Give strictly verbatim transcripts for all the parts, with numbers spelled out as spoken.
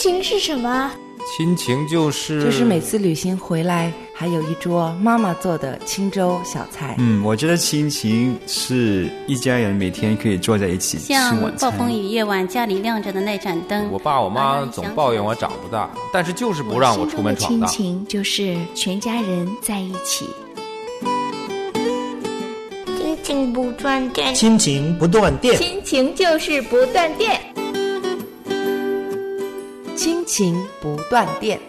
情是什么？ 亲情就是就是每次旅行回来还有一桌妈妈做的清粥小菜。 嗯，我觉得亲情是一家人每天可以坐在一起吃晚餐。 像暴风雨夜晚家里亮着的那盏灯， 我爸我妈总抱怨我长不大，但是就是不让我出门闯荡。 亲情就是全家人在一起。 亲情不断电， 亲情不断电， 亲情就是不断电， 亲情不断电。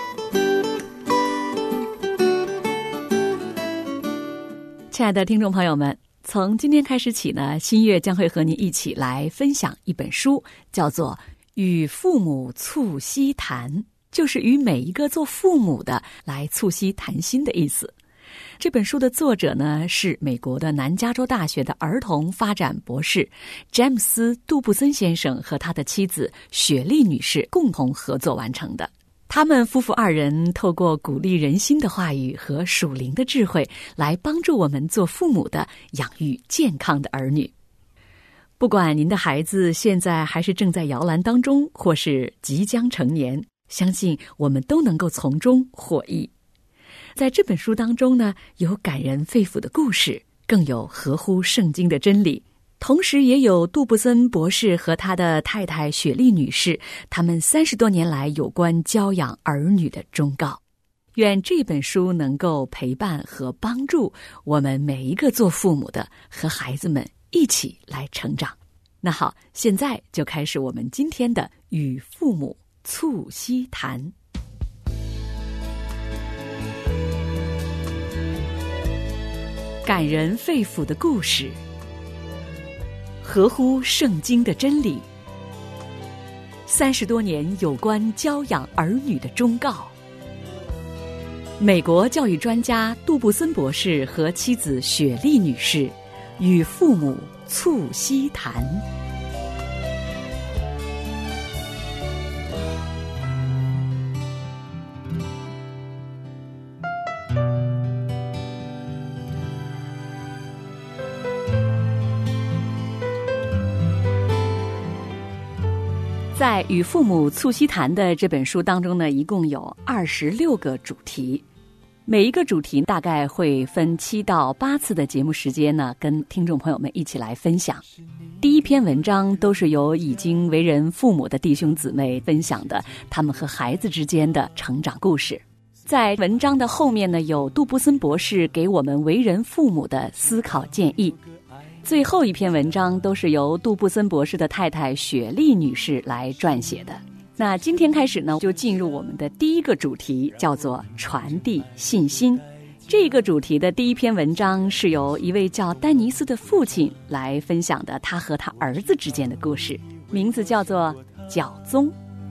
亲爱的听众朋友们，从今天开始起呢，新月将会和您一起来分享一本书，叫做《与父母促膝谈》，就是与每一个做父母的来促膝谈心的意思。这本书的作者呢是美国的南加州大学的儿童发展博士詹姆斯·杜布森先生和他的妻子雪莉女士共同合作完成的。他们夫妇二人透过鼓励人心的话语和属灵的智慧，来帮助我们做父母的养育健康的儿女。不管您的孩子现在还是正在摇篮当中，或是即将成年，相信我们都能够从中获益。在这本书当中呢，有感人肺腑的故事，更有合乎圣经的真理，同时也有杜布森博士和他的太太雪莉女士他们三十多年来有关教养儿女的忠告。愿这本书能够陪伴和帮助我们每一个做父母的和孩子们一起来成长。那好，现在就开始我们今天的与父母促膝谈。感人肺腑的故事，合乎圣经的真理，三十多年有关教养儿女的忠告。美国教育专家杜布森博士和妻子雪莉女士与父母促膝谈。在与父母促膝谈的这本书当中呢，一共有二十六个主题，每一个主题大概会分七到八次的节目时间呢，跟听众朋友们一起来分享。第一篇文章都是由已经为人父母的弟兄姊妹分享的他们和孩子之间的成长故事。在文章的后面呢，有杜布森博士给我们为人父母的思考建议。最后一篇文章都是由杜布森博士的太太雪莉女士来撰写的。那今天开始呢，就进入我们的第一个主题，叫做传递信心。这个主题的第一篇文章是由一位叫丹尼斯的父亲来分享的，他和他儿子之间的故事，名字叫做角宗。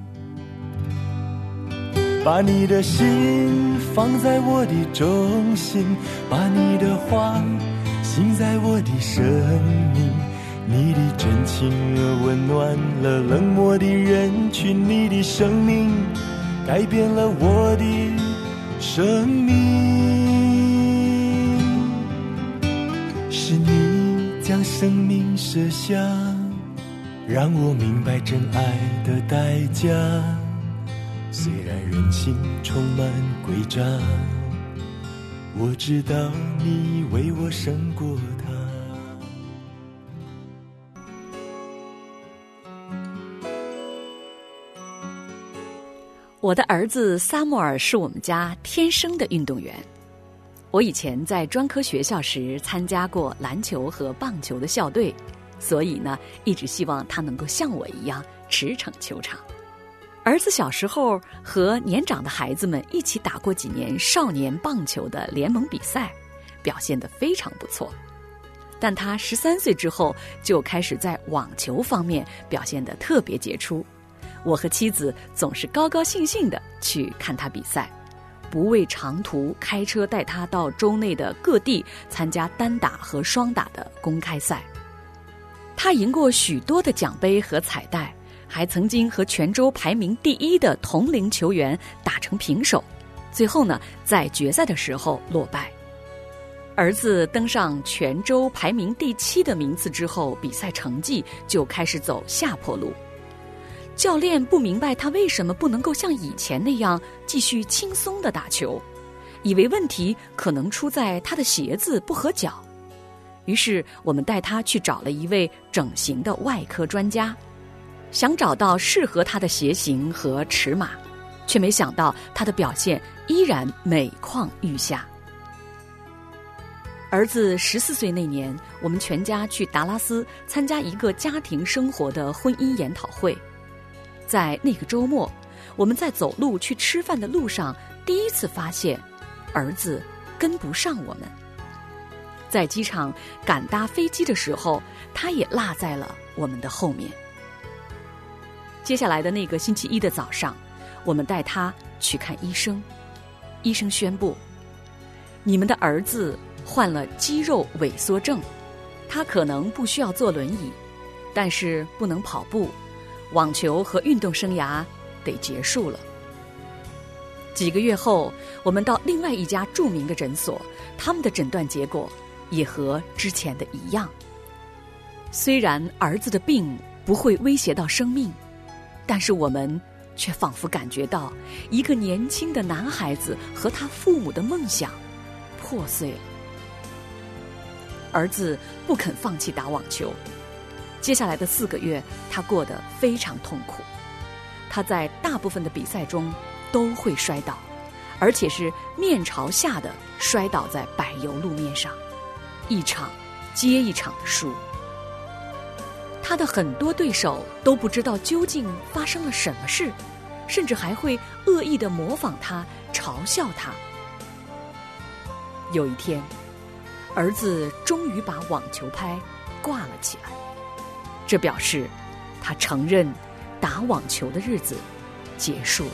把你的心放在我的中心，把你的话信在我的生命，你的真情温暖了冷漠的人群，你的生命改变了我的生命，是你将生命舍下，让我明白真爱的代价，虽然人性充满诡诈，我知道你为我胜过他。 我的儿子萨默尔是我们家天生的运动员。我以前在专科学校时参加过篮球和棒球的校队，所以呢，一直希望他能够像我一样驰骋球场。儿子小时候和年长的孩子们一起打过几年少年棒球的联盟比赛，表现得非常不错。但他十三岁之后就开始在网球方面表现得特别杰出。我和妻子总是高高兴兴地去看他比赛，不畏长途开车带他到州内的各地参加单打和双打的公开赛。他赢过许多的奖杯和彩带，还曾经和全州排名第一的同龄球员打成平手，最后呢，在决赛的时候落败。儿子登上全州排名第七的名次之后，比赛成绩就开始走下坡路。 教练不明白他为什么不能够像以前那样继续轻松地打球，以为问题可能出在他的鞋子不合脚。于是我们带他去找了一位整形的外科专家，想找到适合他的鞋型和尺码，却没想到他的表现依然每况愈下。儿子十四岁那年，我们全家去达拉斯参加一个家庭生活的婚姻研讨会。在那个周末，我们在走路去吃饭的路上，第一次发现儿子跟不上我们。在机场赶搭飞机的时候，他也落在了我们的后面。接下来的那个星期一的早上，我们带他去看医生。医生宣布，你们的儿子患了肌肉萎缩症，他可能不需要坐轮椅，但是不能跑步，网球和运动生涯得结束了。几个月后，我们到另外一家著名的诊所，他们的诊断结果也和之前的一样。虽然儿子的病不会威胁到生命，但是我们却仿佛感觉到一个年轻的男孩子和他父母的梦想破碎了。儿子不肯放弃打网球，接下来的四个月他过得非常痛苦。他在大部分的比赛中都会摔倒，而且是面朝下的摔倒在柏油路面上，一场接一场的输。他的很多对手都不知道究竟发生了什么事，甚至还会恶意地模仿他，嘲笑他。有一天，儿子终于把网球拍挂了起来，这表示他承认打网球的日子结束了。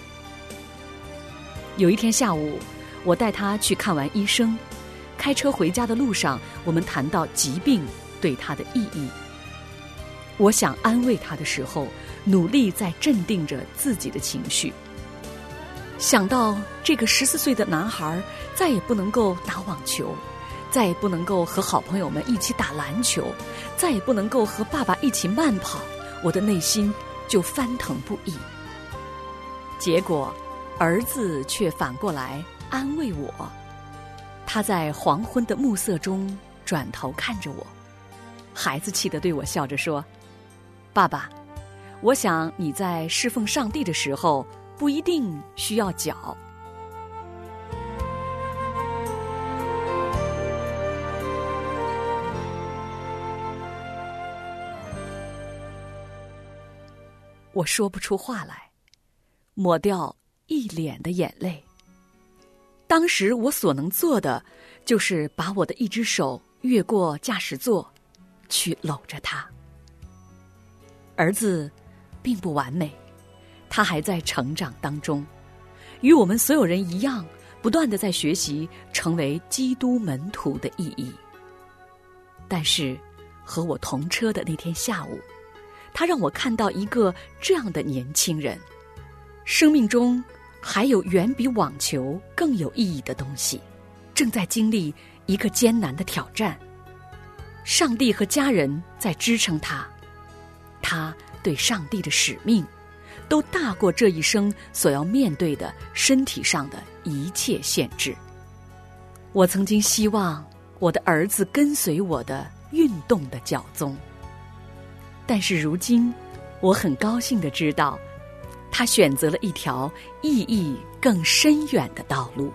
有一天下午，我带他去看完医生，开车回家的路上，我们谈到疾病对他的意义。我想安慰他的时候，努力在镇定着自己的情绪。想到这个十四岁的男孩再也不能够打网球，再也不能够和好朋友们一起打篮球，再也不能够和爸爸一起慢跑，我的内心就翻腾不已。结果儿子却反过来安慰我，他在黄昏的暮色中转头看着我，孩子气地对我笑着说，爸爸，我想你在侍奉上帝的时候不一定需要脚。我说不出话来，抹掉一脸的眼泪。当时我所能做的，就是把我的一只手越过驾驶座，去搂着他。儿子并不完美，他还在成长当中，与我们所有人一样，不断地在学习成为基督门徒的意义。但是和我同车的那天下午，他让我看到一个这样的年轻人，生命中还有远比网球更有意义的东西，正在经历一个艰难的挑战。上帝和家人在支撑他，他对上帝的使命都大过这一生所要面对的身体上的一切限制。我曾经希望我的儿子跟随我的运动的脚踪，但是如今我很高兴地知道，他选择了一条意义更深远的道路。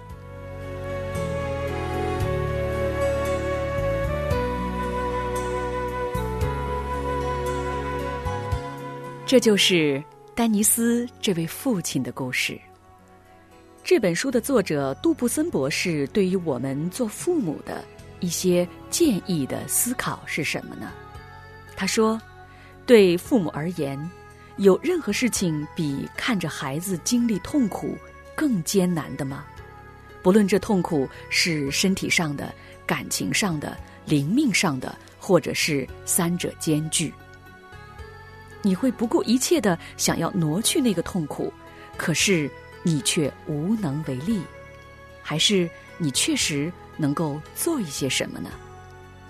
这就是丹尼斯这位父亲的故事。这本书的作者杜布森博士对于我们做父母的一些建议的思考是什么呢？他说，对父母而言，有任何事情比看着孩子经历痛苦更艰难的吗？不论这痛苦是身体上的、感情上的、灵命上的，或者是三者兼具。你会不顾一切地想要挪去那个痛苦，可是你却无能为力，还是你确实能够做一些什么呢？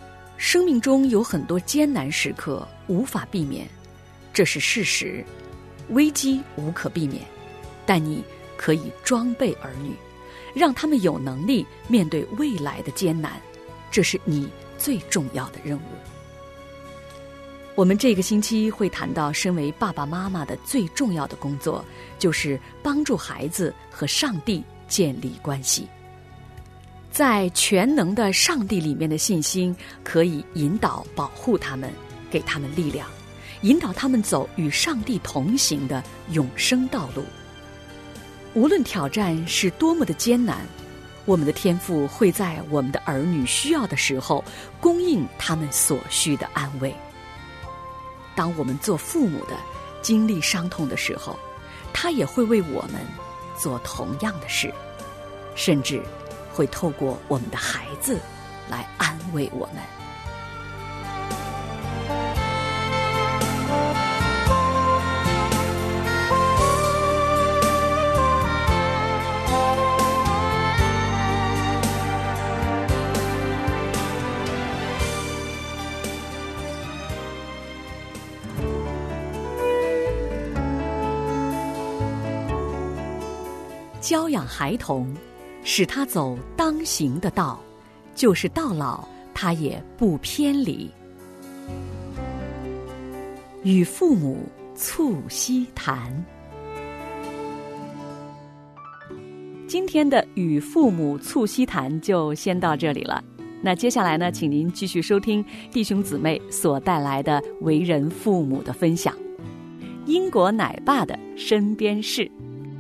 生命中有很多艰难时刻无法避免，这是事实， 危机无可避免，但你可以装备儿女，让他们有能力面对未来的艰难，这是你最重要的任务。我们这个星期会谈到身为爸爸妈妈的最重要的工作，就是帮助孩子和上帝建立关系。在全能的上帝里面的信心，可以引导保护他们，给他们力量，引导他们走与上帝同行的永生道路。无论挑战是多么的艰难，我们的天父会在我们的儿女需要的时候供应他们所需的安慰。当我们做父母的经历伤痛的时候，他也会为我们做同样的事，甚至会透过我们的孩子来安慰我们。教养孩童，使他走当行的道，就是到老他也不偏离。与父母促膝谈。今天的与父母促膝谈就先到这里了。那接下来呢，请您继续收听弟兄姊妹所带来的为人父母的分享。英国奶爸的身边事。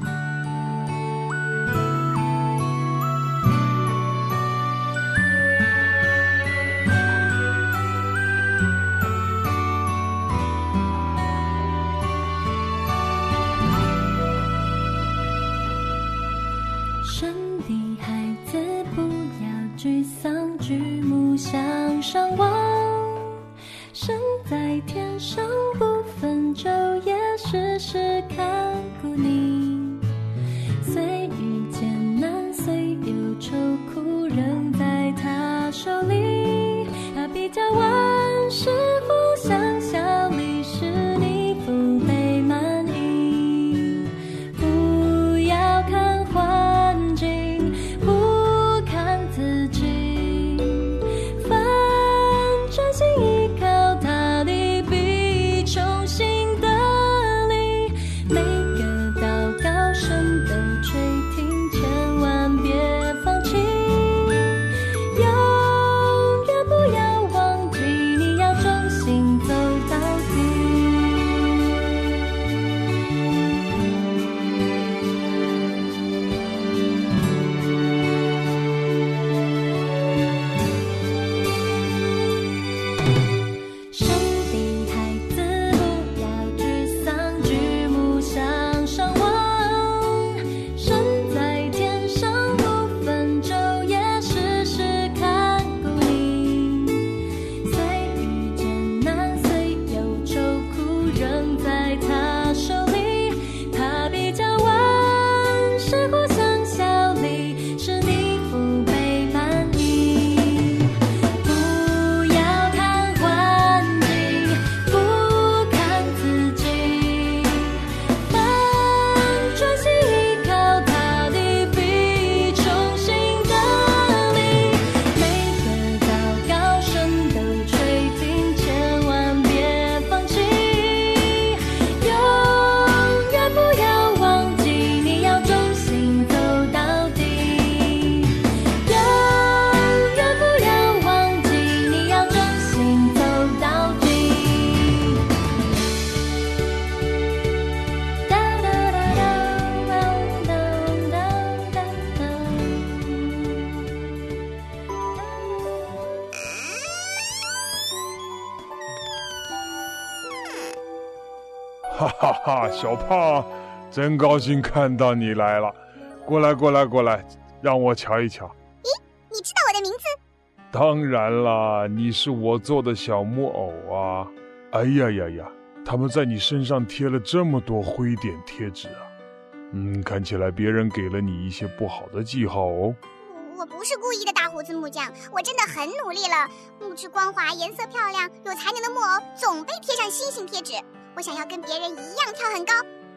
哈哈哈，小胖，真高兴看到你来了。过来过来过来，让我瞧一瞧。 咦，你知道我的名字？ 当然啦，你是我做的小木偶啊。哎呀呀呀，他们在你身上贴了这么多灰点贴纸啊。嗯，看起来别人给了你一些不好的记号哦。 我不是故意的，大胡子木匠，我真的很努力了。木质光滑、颜色漂亮、有才能的木偶总被贴上星星贴纸。我想要跟别人一样跳很高，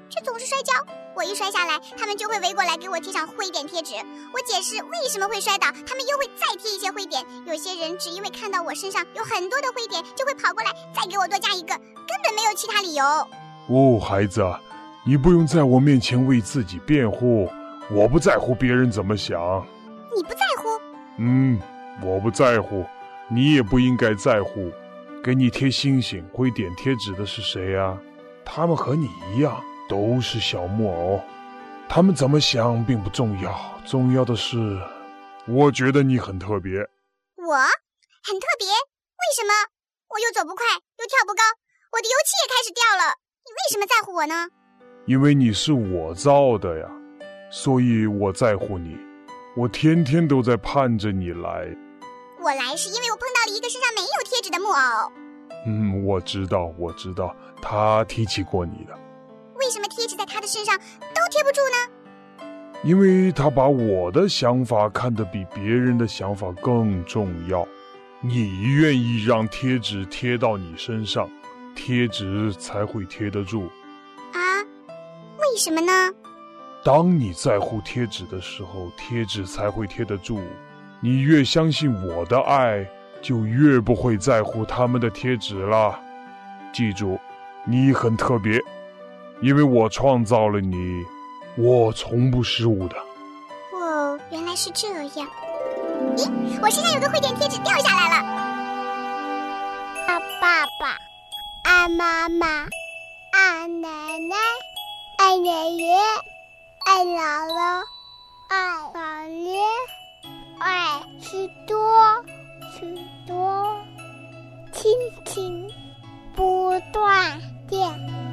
却总是摔跤。我一摔下来，他们就会围过来给我贴上灰点贴纸。我解释为什么会摔倒，他们又会再贴一些灰点。有些人只因为看到我身上有很多的灰点，就会跑过来再给我多加一个，根本没有其他理由。 哦，孩子，你不用在我面前为自己辩护，我不在乎别人怎么想。 你不在乎？ 嗯，我不在乎，你也不应该在乎。给你贴星星、灰点贴纸的是谁啊？他们和你一样，都是小木偶。他们怎么想并不重要，重要的是，我觉得你很特别。 我很特别？为什么？我又走不快，又跳不高，我的油漆也开始掉了。你为什么在乎我呢？ 因为你是我造的呀，所以我在乎你。我天天都在盼着你来。 我来是因为我碰到了一个身上没有贴纸的木偶。 嗯，我知道，我知道，他提起过你的。 为什么贴纸在他的身上都贴不住呢？ 因为他把我的想法看得比别人的想法更重要。你愿意让贴纸贴到你身上，贴纸才会贴得住。 啊？为什么呢？ 当你在乎贴纸的时候，贴纸才会贴得住。你越相信我的爱，就越不会在乎他们的贴纸了。记住，你很特别，因为我创造了你，我从不失误的。 哦，原来是这样。咦，我身上有个灰点贴纸掉下来了。 爱爸爸，爱妈妈，爱奶奶，爱爷爷，爱姥姥，爱姥爷，爱许多许多，亲情不断电。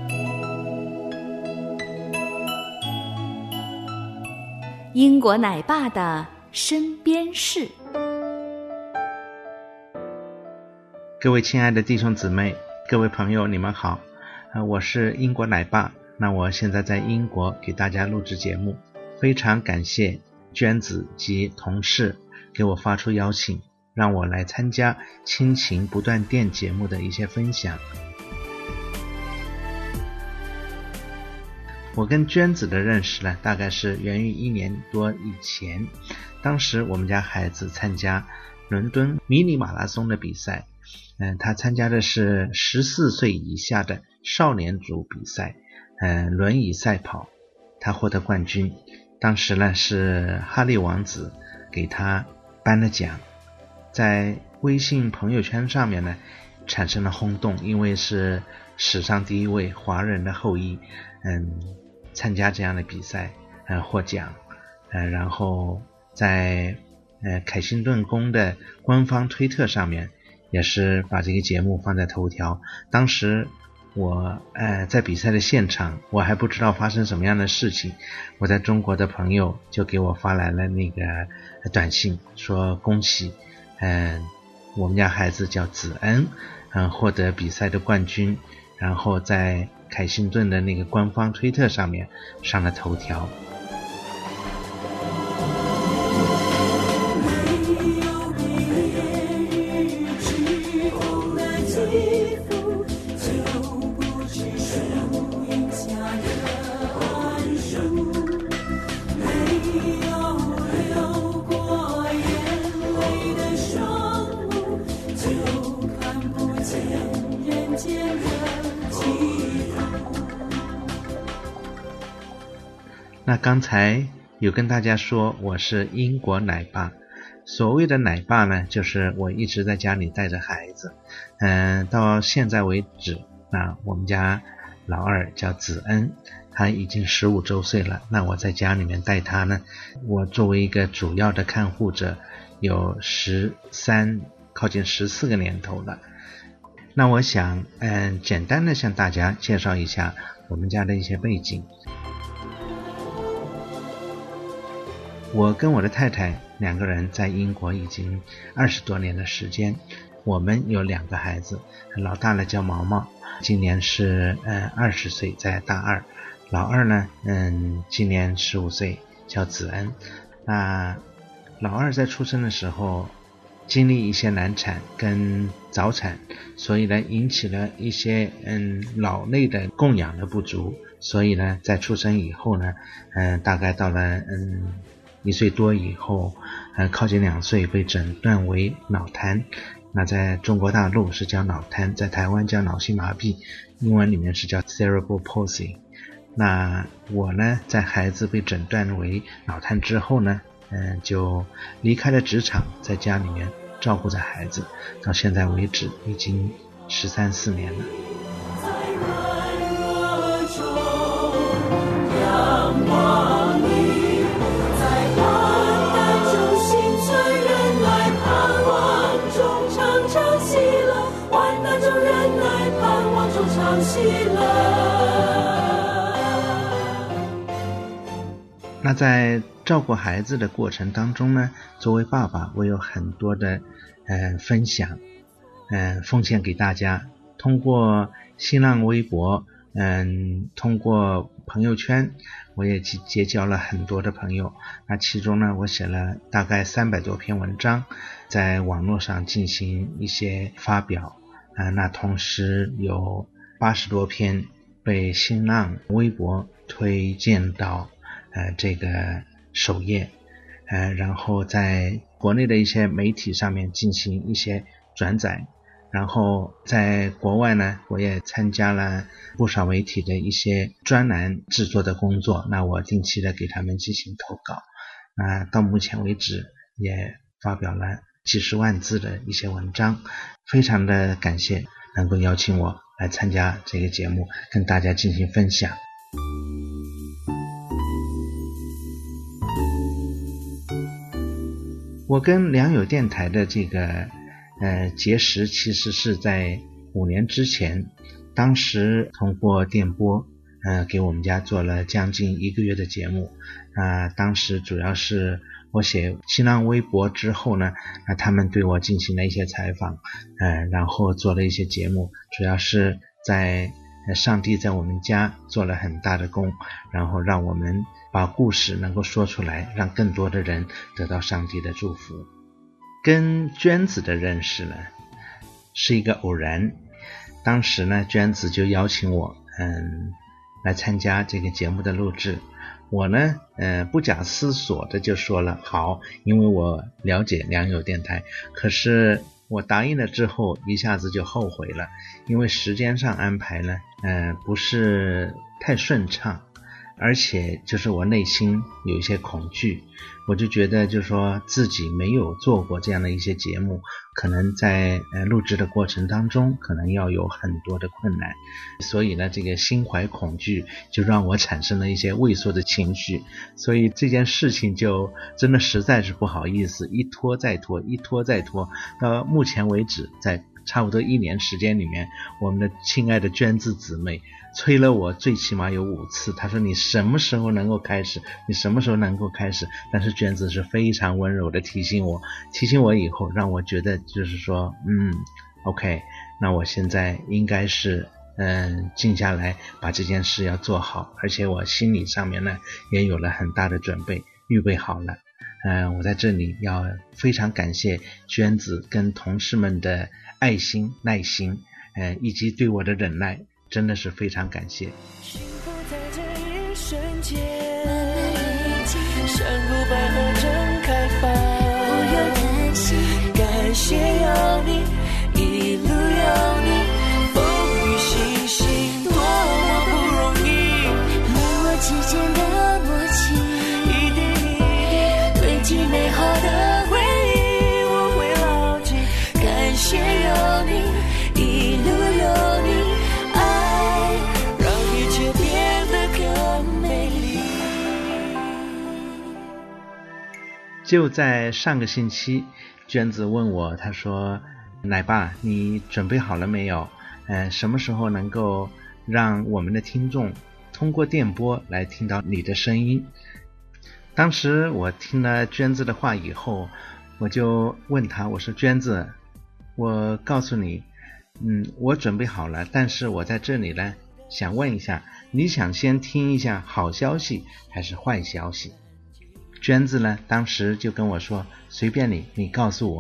英国奶爸的身边事。 各位亲爱的弟兄姊妹，各位朋友，你们好，呃，我是英国奶爸。那我现在在英国给大家录制节目，非常感谢娟子及同事给我发出邀请，让我来参加亲情不断电节目的一些分享。我跟娟子的认识呢，大概是源于一年多以前。当时我们家孩子参加伦敦迷你马拉松的比赛，嗯，他参加的是十四岁以下的少年组比赛，嗯，轮椅赛跑，他获得冠军。当时呢，是哈利王子给他颁了奖，在微信朋友圈上面呢产生了轰动，因为是史上第一位华人的后裔，嗯，参加这样的比赛，呃，获奖，呃，然后在呃凯辛顿宫的官方推特上面也是把这个节目放在头条。当时我呃在比赛的现场，我还不知道发生什么样的事情，我在中国的朋友就给我发来了那个短信，说恭喜，嗯、呃，我们家孩子叫子恩，嗯、呃，获得比赛的冠军，然后在凯辛顿的那个官方推特上面上了头条。那刚才有跟大家说我是英国奶爸，所谓的奶爸呢，就是我一直在家里带着孩子，嗯、呃，到现在为止，那我们家老二叫子恩，他已经十五周岁了，那我在家里面带他呢，我作为一个主要的看护者，有十三靠近十四个年头了。那我想嗯、呃，简单的向大家介绍一下我们家的一些背景。我跟我的太太两个人在英国已经二十多年的时间，我们有两个孩子，老大呢叫毛毛，今年是呃二十岁，在大二；老二呢，嗯，今年十五岁，叫子恩。那老二在出生的时候经历一些难产，跟早产，所以呢引起了一些嗯脑内的供氧的不足，所以呢在出生以后呢，嗯大概到了嗯一岁多以后，呃靠近两岁被诊断为脑瘫。那在中国大陆是叫脑瘫，在台湾叫脑性麻痹，英文里面是叫 cerebral palsy。 那我呢在孩子被诊断为脑瘫之后呢，嗯就离开了职场，在家里面照顾着孩子，到现在为止已经十三四年了。那在照顾孩子的过程当中呢，作为爸爸，我有很多的呃分享，呃奉献给大家。通过新浪微博，嗯，通过朋友圈，我也结交了很多的朋友。那其中呢，我写了大概三百多篇文章，在网络上进行一些发表。啊、呃，那同时有八十多篇被新浪微博推荐到呃这个首页，呃，然后在国内的一些媒体上面进行一些转载，然后在国外呢，我也参加了不少媒体的一些专栏制作的工作，那我定期的给他们进行投稿，那到目前为止也发表了几十万字的一些文章，非常的感谢能够邀请我来参加这个节目，跟大家进行分享。我跟良友电台的这个呃结识其实是在五年之前，当时通过电波呃给我们家做了将近一个月的节目，啊、呃，当时主要是我写新浪微博之后呢，那他们对我进行了一些采访，呃，然后做了一些节目，主要是在上帝在我们家做了很大的功，然后让我们把故事能够说出来，让更多的人得到上帝的祝福。跟娟子的认识呢，是一个偶然。当时呢，娟子就邀请我，嗯，来参加这个节目的录制。我呢，呃，不假思索的就说了好，因为我了解良友电台。可是我答应了之后，一下子就后悔了，因为时间上安排呢，呃，不是太顺畅，而且就是我内心有一些恐惧，我就觉得就是说自己没有做过这样的一些节目，可能在呃录制的过程当中，可能要有很多的困难，所以呢，这个心怀恐惧就让我产生了一些畏缩的情绪，所以这件事情就真的实在是不好意思，一拖再拖，一拖再拖，到目前为止，在差不多一年时间里面，我们的亲爱的娟子姊妹催了我最起码有五次，她说你什么时候能够开始，你什么时候能够开始，但是娟子是非常温柔的提醒我，提醒我以后让我觉得就是说嗯 OK， 那我现在应该是嗯静下来把这件事要做好，而且我心理上面呢也有了很大的准备，预备好了。呃，我在这里要非常感谢娟子跟同事们的爱心、耐心，呃，以及对我的忍耐，真的是非常感谢。幸福在这一瞬间，山谷百合正开放，不要担心，感谢有你，一路有你，风雨星星多么不容易，你我之间的默契。美好的回忆我会牢记，感谢有你，一路有你，爱让一切变得更美丽。就在上个星期，娟子问我，她说奶爸你准备好了没有，呃，什么时候能够让我们的听众通过电波来听到你的声音。当时我听了娟子的话以后，我就问她，我说娟子，我告诉你，嗯，我准备好了，但是我在这里呢，想问一下，你想先听一下好消息还是坏消息？娟子呢，当时就跟我说，随便你，你告诉我。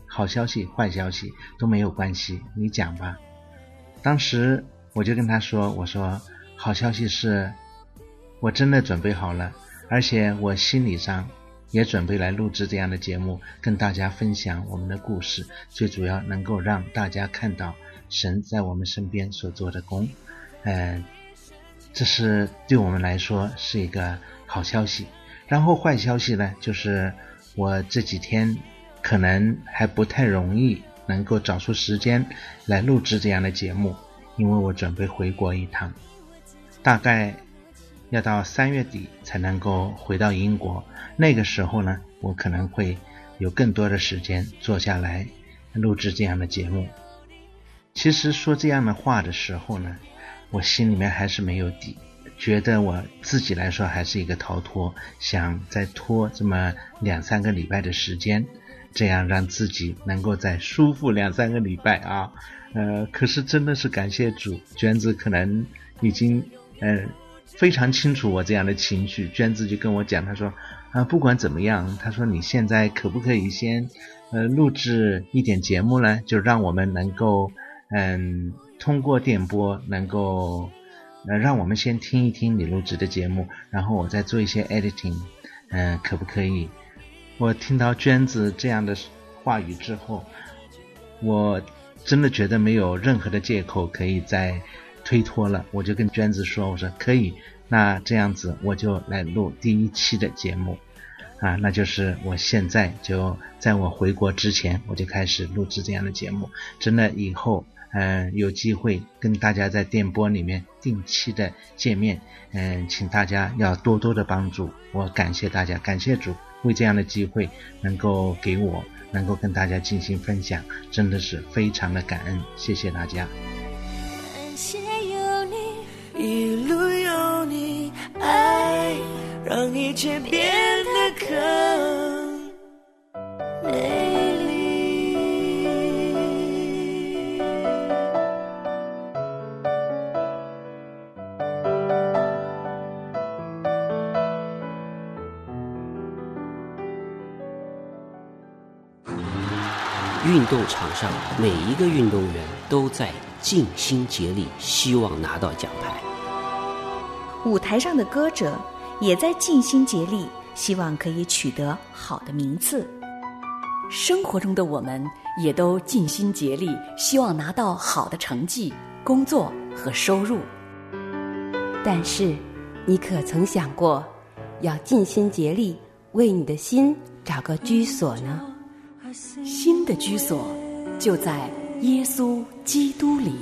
好消息坏消息都没有关系，你讲吧。当时我就跟他说，我说好消息是我真的准备好了，而且我心理上也准备来录制这样的节目，跟大家分享我们的故事，最主要能够让大家看到神在我们身边所做的工，呃，这是对我们来说是一个好消息。然后坏消息呢，就是我这几天可能还不太容易能够找出时间来录制这样的节目，因为我准备回国一趟，大概要到三月底才能够回到英国，那个时候呢，我可能会有更多的时间坐下来录制这样的节目。其实说这样的话的时候呢，我心里面还是没有底，觉得我自己来说还是一个逃脱，想再拖这么两三个礼拜的时间，这样让自己能够再舒服两三个礼拜啊。呃，可是真的是感谢主，娟子可能已经呃非常清楚我这样的情绪。娟子就跟我讲，他说啊，不管怎么样，他说你现在可不可以先呃录制一点节目呢？就让我们能够嗯通过电波能够呃让我们先听一听你录制的节目，然后我再做一些 editing， 嗯、呃，可不可以？我听到娟子这样的话语之后，我真的觉得没有任何的借口可以再推脱了，我就跟娟子说，我说可以，那这样子我就来录第一期的节目啊，那就是我现在就在我回国之前我就开始录制这样的节目。真的以后嗯、呃，有机会跟大家在电波里面定期的见面，嗯、呃，请大家要多多的帮助，我感谢大家，感谢主为这样的机会能够给我能够跟大家进行分享，真的是非常的感恩，谢谢大家。 感谢有你，一路有你，爱让一切变得更美丽。 运动场上每一个运动员都在尽心竭力，希望拿到奖牌。 舞台上的歌者也在尽心竭力，希望可以取得好的名次。 生活中的我们也都尽心竭力，希望拿到好的成绩、工作和收入。 但是，你可曾想过，要尽心竭力为你的心找个居所呢？ 心的居所就在耶稣基督里。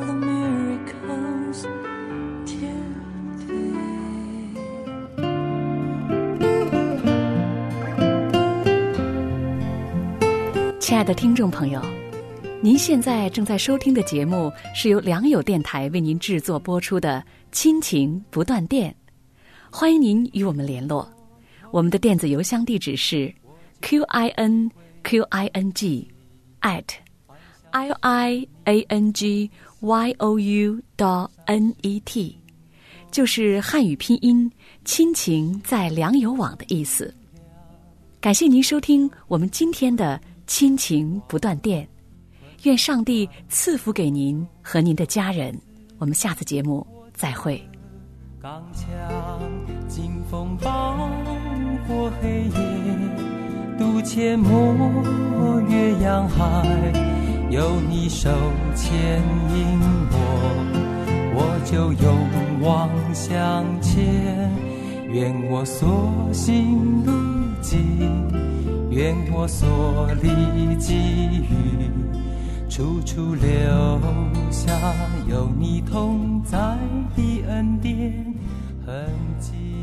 亲爱的听众朋友，您现在正在收听的节目是由良友电台为您制作播出的亲情不断电，欢迎您与我们联络。我们的电子邮箱地址是 q i n q i n g at l i a n g y o u dot n e t， 就是汉语拼音亲情在良友网的意思。感谢您收听我们今天的亲情不断电，愿上帝赐福给您和您的家人。我们下次节目再会。 刚强劲风暴过黑夜，渡阡陌越洋海，有你手牵引我，我就勇往向前。愿我所行路径，愿我所立给予，处处留下有你同在的恩典痕迹。